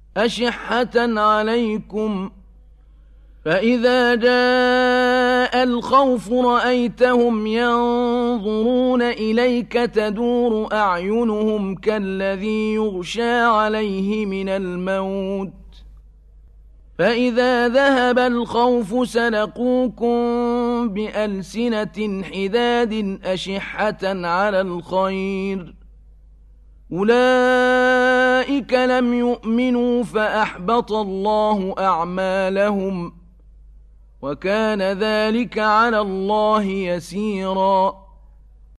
أشحة عليكم، فإذا جاء الخوف رأيتهم ينظرون إليك تدور أعينهم كالذي يغشى عليه من الموت، فإذا ذهب الخوف سلقوكم بألسنة حداد أشحة على الخير، أولئك لم يؤمنوا فأحبط الله أعمالهم، وكان ذلك على الله يسيرا.